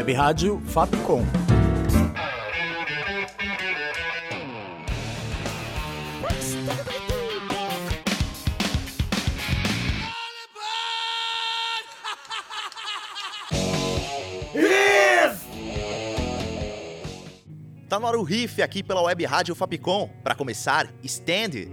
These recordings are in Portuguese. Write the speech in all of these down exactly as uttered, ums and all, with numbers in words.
Web Rádio Fapcom. Tá no ar o riff aqui pela Web Rádio Fapcom. Para começar, Stand.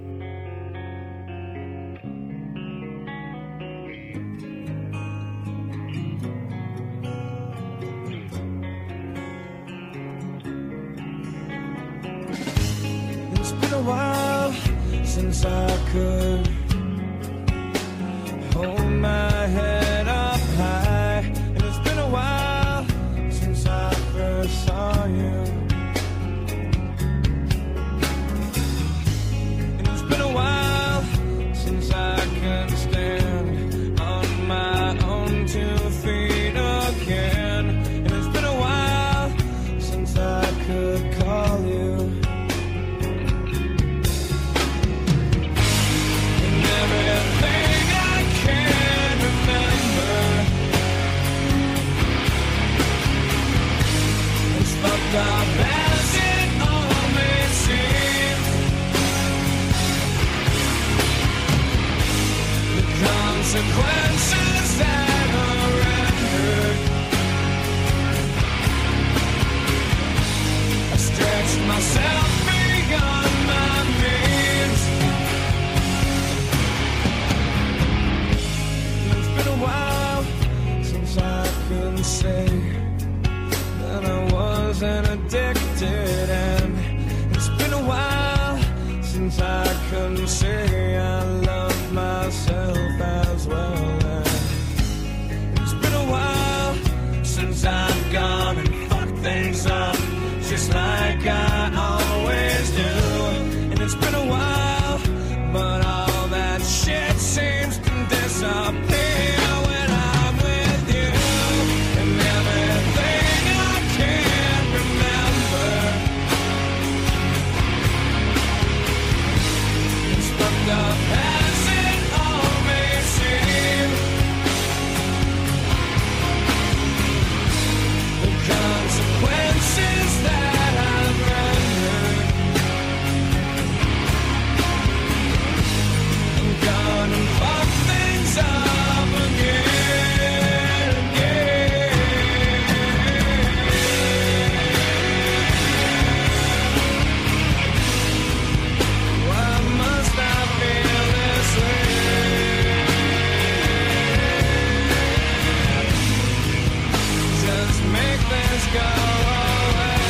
It's been a while since I could hold my head up high, and it's been a while since I first saw you. Been a while since I can stand on my own two feet again, and it's been a while since I could call you. And everything I can remember is fucked up as it all may seem. Consequences that are rendered, I stretched myself beyond my means. It's been a while since I could say that I wasn't addicted, and it's been a while since I couldn't say I love myself as well. And it's been a while since I've gone and fucked things up just like I always do. And it's been a while, but all that shit seems to disappear when I'm with you. And everything I can't remember is fucked up as it all may seem. The consequences that I've rendered, I'm gonna fuck things up again, again. Why must I feel this way? Just make this go away.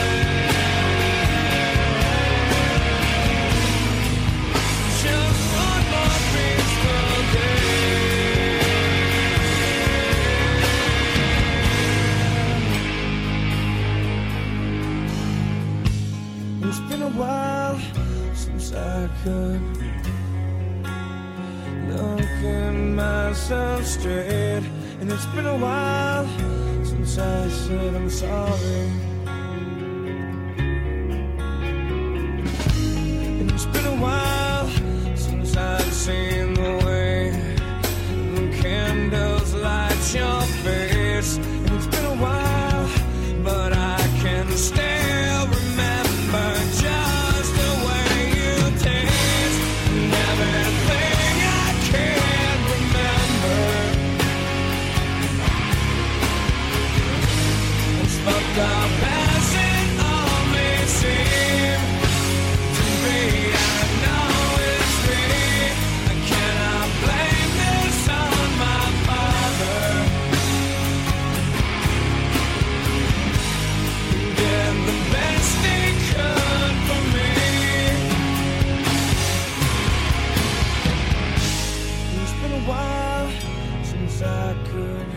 Just one more peaceful day. It's been a while since I could look at myself straight, and it's been a while since I said I'm sorry. And it's been a while since I've seen the way the candles light your face. And it's been a while, but I can still remember just the way you taste. And everything I can remember is fucked up as it all may seem to me. I know it's me. I cannot blame this on my father. He did the best he could for me. It's been a while since I could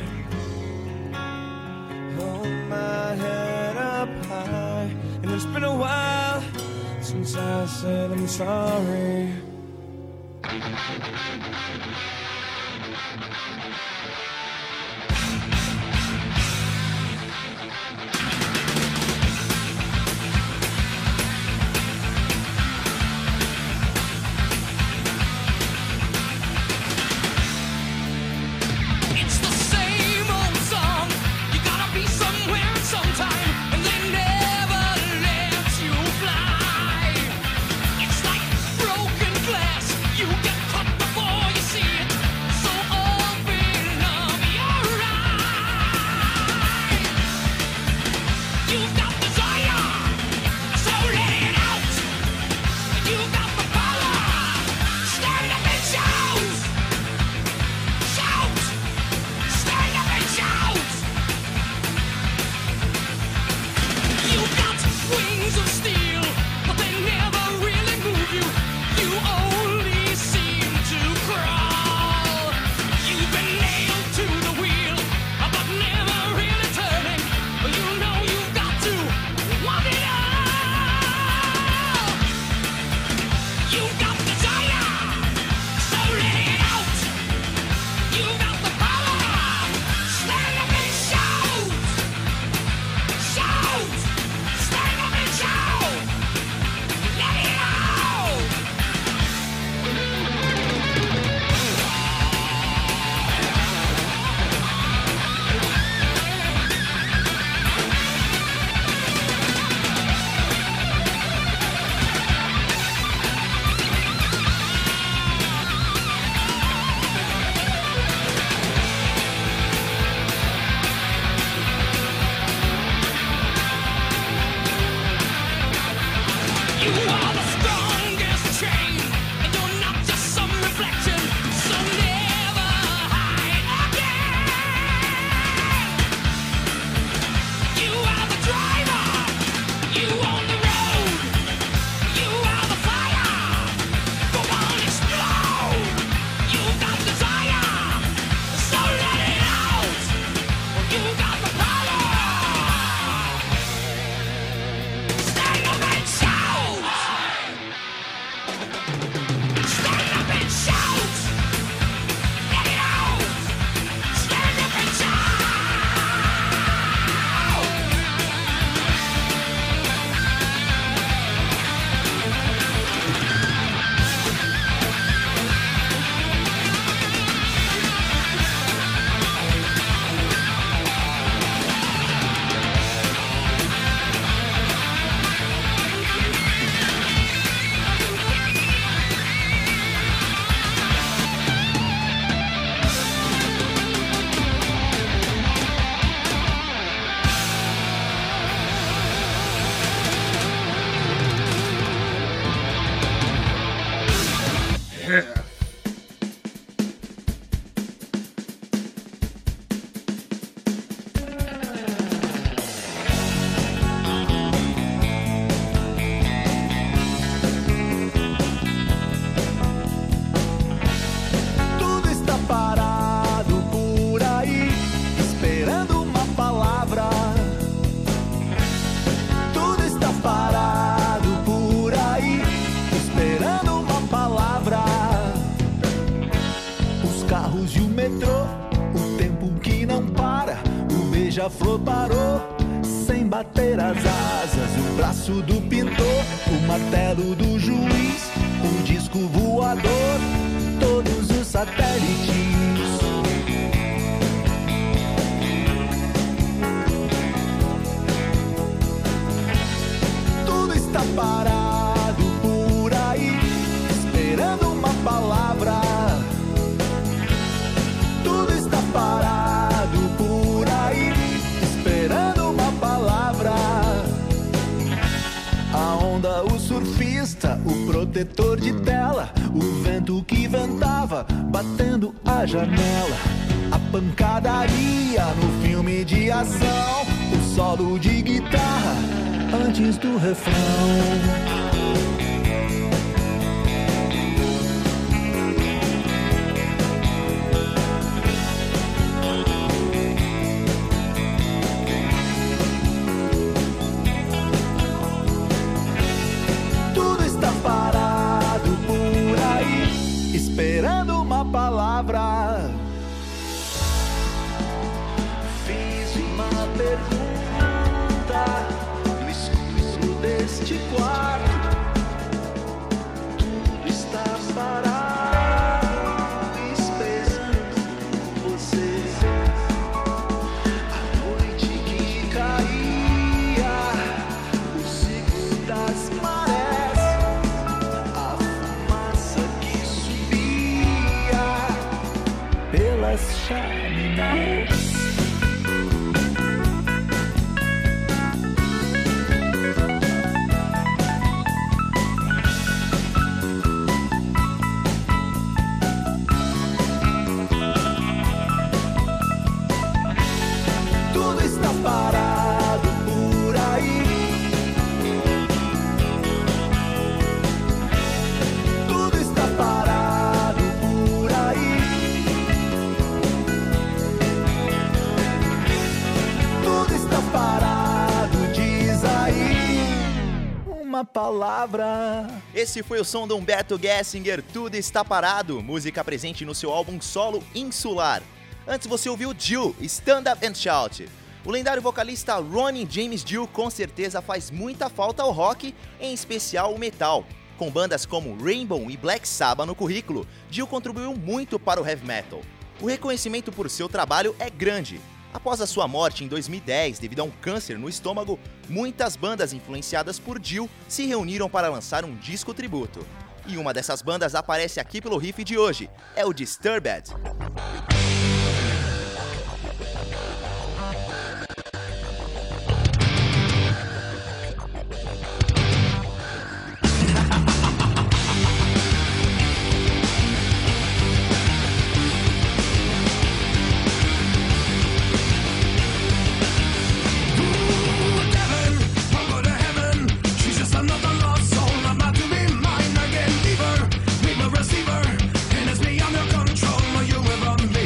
hold my head up high, and it's been a while since I said I'm sorry. It's the same old song. You gotta be somewhere. Beija-flor parou, sem bater as asas. O braço do pintor, o martelo do juiz, o disco voador, todos os satélites. Tudo está parado por aí, esperando uma palavra. Tudo está parado por aí, esperando uma palavra. A onda, o surfista, o protetor de tela, o vento que ventava, batendo a janela. A pancadaria no filme de ação, o solo de guitarra antes do refrão. Esperando uma palavra. Fiz uma pergunta no escuro deste quarto. Tudo está parado, esperando você. A noite que caía, o ciclo das marés, a fumaça que subia pelas chaminés. Tudo está parado por aí. Tudo está parado por aí. Tudo está parado, diz aí uma palavra. Esse foi o som do Humberto Gessinger, Tudo Está Parado, música presente no seu álbum solo Insular. Antes você ouviu Dio, Stand Up and Shout. O lendário vocalista Ronnie James Dio com certeza faz muita falta ao rock, em especial o metal. Com bandas como Rainbow e Black Sabbath no currículo, Dio contribuiu muito para o heavy metal. O reconhecimento por seu trabalho é grande. Após a sua morte em dois mil e dez devido a um câncer no estômago, muitas bandas influenciadas por Dio se reuniram para lançar um disco tributo. E uma dessas bandas aparece aqui pelo riff de hoje, é o Disturbed. Receiver, and it's me on your control. You ever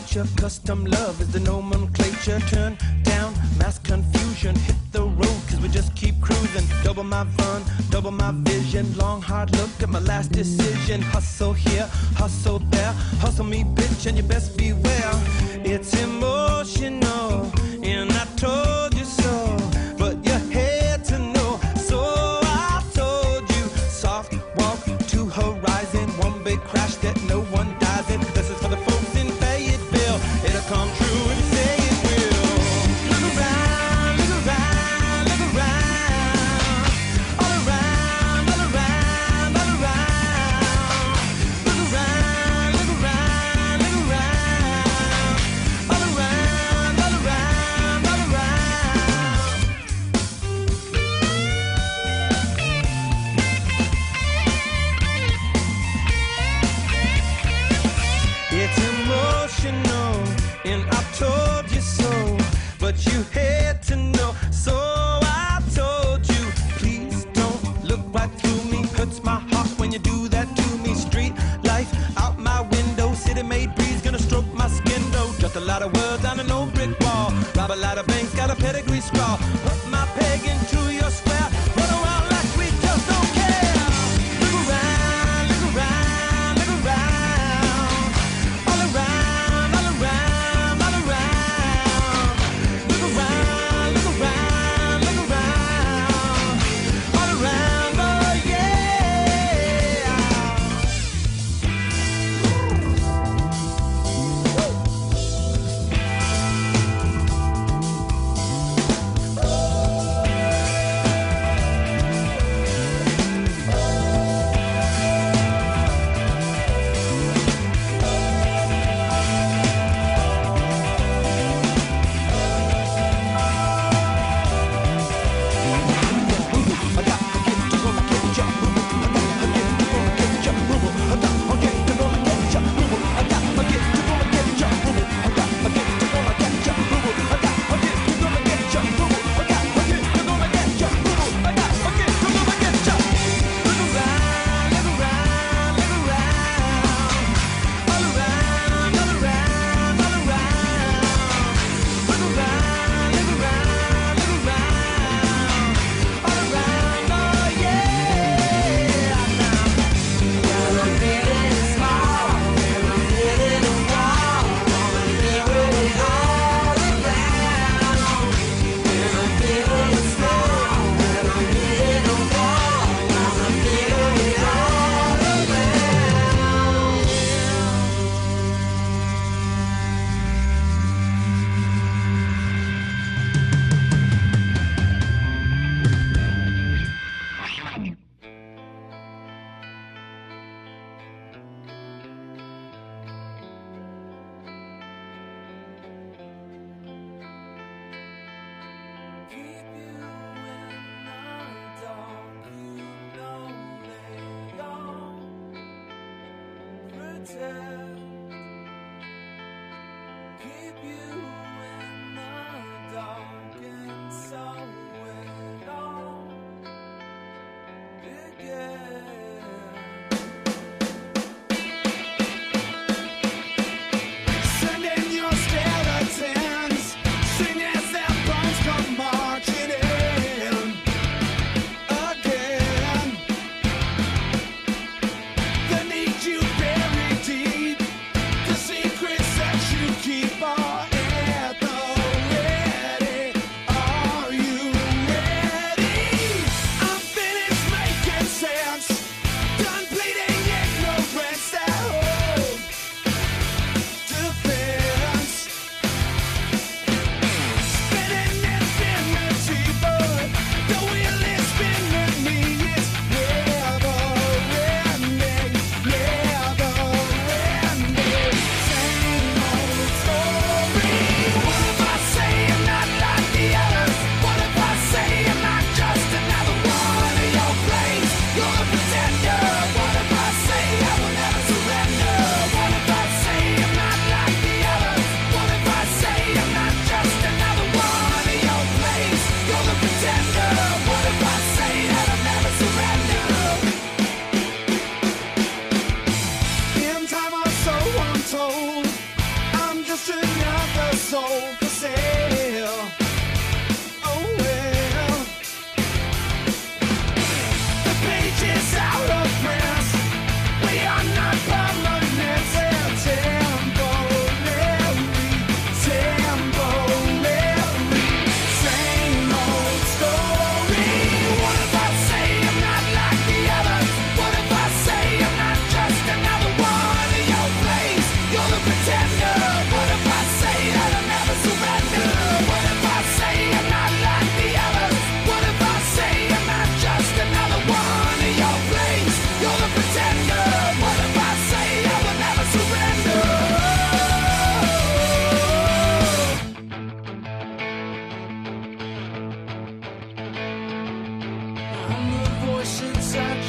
nature, custom love is the nomenclature. Turn down mass confusion, hit the road cause we just keep cruising. Double my fun, double my vision, long hard look at my last decision. Hustle here, hustle there, hustle me bitch and you best beware. It's emotional and I told you so, but you had to know, so I told you. Soft walk to horizon, one big crash that no one dies in. This is for the folks in Fayetteville, it'll come true and say it will. Look around, look around, look around, all around, all around, all around. Look around, look around, look around, all around, all around, all around.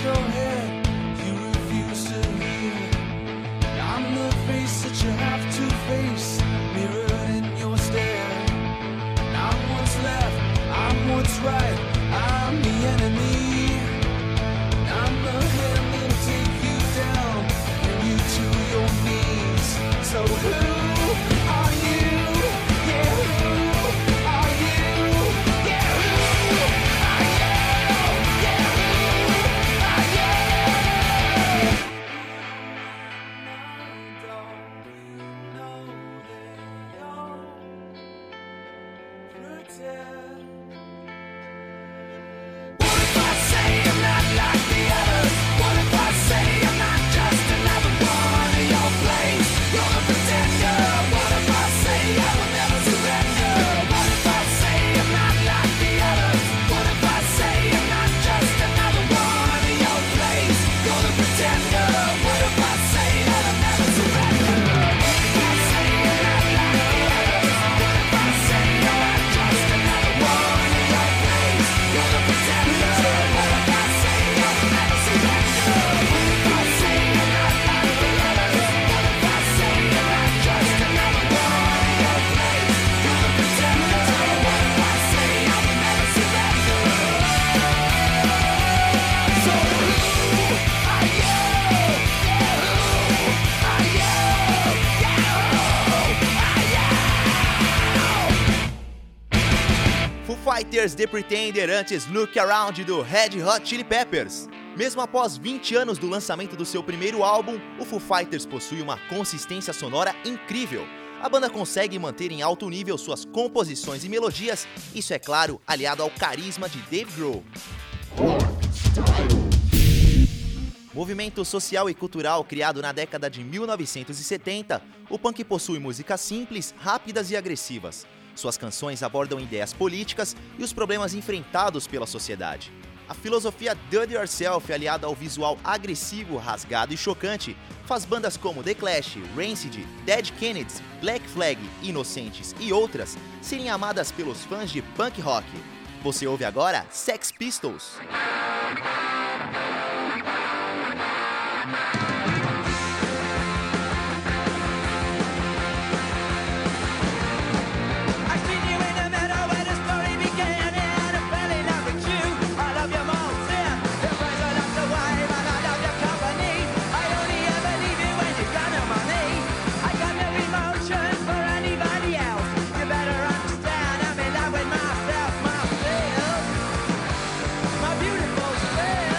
your head, you refuse to hear. I'm the face that you have to face, mirrored in your stare. I'm what's left, I'm what's right, I'm the enemy. I'm the hand that'll take you down, bring you to your knees. So who are you? Yeah, who are you? Yeah, who are you? Yeah, who are you? Don't know that you'll pretend. What if I say I'm not like the others? What if I say I'm not just another one of your plays? You're a pretender. What if I say I will never surrender? What if I say I'm not like the others? What if I say I'm not just another one of your plays? You're a pretender. What if I say that I'll never surrender? What if I say I'm not like the others? What if I say I'm not just another one of your plays? You're a pretender. What if I say I will never surrender? What if I say I'm not like the others? What if I say I'm not just another one of your plays? You're a pretender. What if I say I will never surrender? So who are you? Yeah, who are you? Yeah, who are you? Foo Fighters The Pretender, antes Look Around do Red Hot Chili Peppers. Mesmo após vinte anos do lançamento do seu primeiro álbum, o Foo Fighters possui uma consistência sonora incrível. A banda consegue manter em alto nível suas composições e melodias, isso é claro, aliado ao carisma de Dave Grohl. Movimento social e cultural criado na década de mil novecentos e setenta, o punk possui músicas simples, rápidas e agressivas. Suas canções abordam ideias políticas e os problemas enfrentados pela sociedade. A filosofia Do It Yourself, aliada ao visual agressivo, rasgado e chocante, faz bandas como The Clash, Rancid, Dead Kennedys, Black Flag, Inocentes e outras serem amadas pelos fãs de punk rock. Você ouve agora Sex Pistols. I seen you in the meadow where the story began, and I fell in love with you. I love you most, yeah. Your friends are not the wife, and I love your company. I only ever leave you when you got no money. I got no emotion for anybody else. You better understand I'm in love with myself, myself, my beautiful self.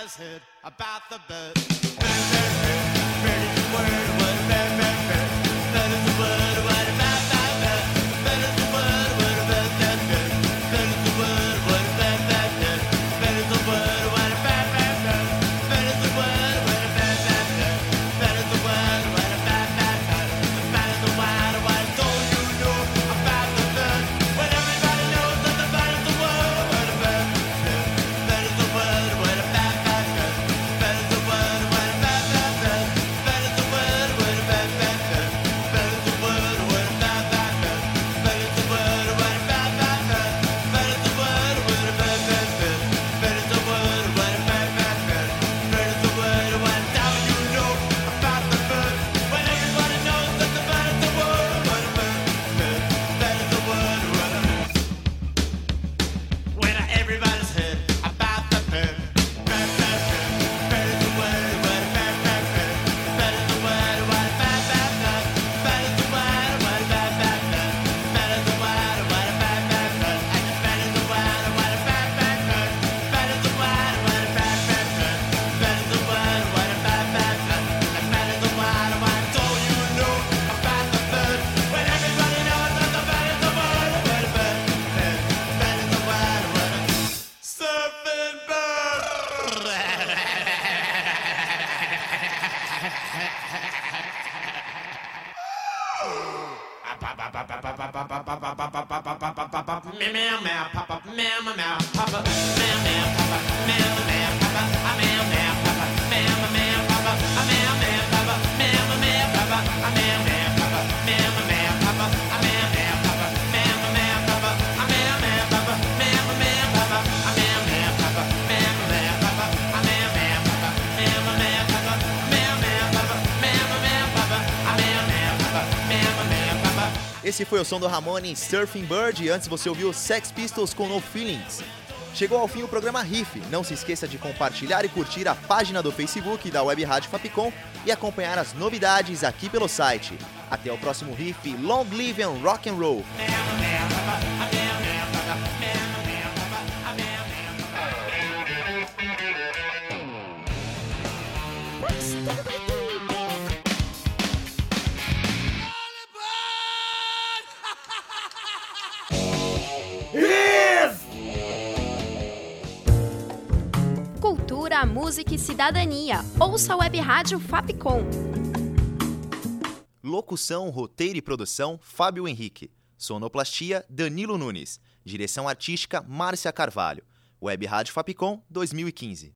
everybody's heard about the bird. Bird, bird, bird, bird is the word, what a bird, bird, bird. Bird is the word, what a bird, bird, bird. Bird is the word, what a bird, bird, bird. Bird is the word, what a bird, bird, bird. Bird is the word, what a bird, bird, bird. Bird is the word, what a bird, bird, bird. Bird is the word, what a bird, bird, bird. The bird is the word, what don't you know about the bird? When everybody knows that the bird is the word, what a bird, bird. Bird is the word, what a bird, bird, bird. Bird is the word, what a bird, bird, bird. Bird is the word, what a bird, bird, bird. Bird is the word, what a bird, bird, bird. Bird is the word, what a bird, bird, bird. Bird is the word, what a bird, bird, bird. Bird is the word, what a bird, bird, bird. Bird is the word, what don't you know about the bird? When everybody knows that the bird is the word, what a bird, bird. Bird is the word, what a when everybody's heard about the bird. Bird, bird, bird. Bird is the word, what a bird, bird, bird. Bird is the word, what a bird, bird, bird. Bird is the word, what a bird, bird, bird. Bird is the word, what a bird, bird, bird. And the bird is the word, what a bird, bird, bird. Bird is the word, what a bird, bird, bird. Bird is the word, what a bird, bird, bird. And bird is the word, what don't you know about the bird? When everybody knows that the bird is the word, what a bird, bird. Bird is the word, what a surfing Esse foi o som do Ramones, Surfing Bird, e antes você ouviu Sex Pistols com No Feelings. Chegou ao fim o programa Riff. Não se esqueça de compartilhar e curtir a página do Facebook da Web Rádio Fapcom e acompanhar as novidades aqui pelo site. Até o próximo Riff. Long live and rock and roll! Cultura, música e cidadania. Ouça a Web Rádio Fapcom. Locução, roteiro e produção, Fábio Henrique. Sonoplastia, Danilo Nunes. Direção artística, Márcia Carvalho. Web Rádio Fapcom dois mil e quinze.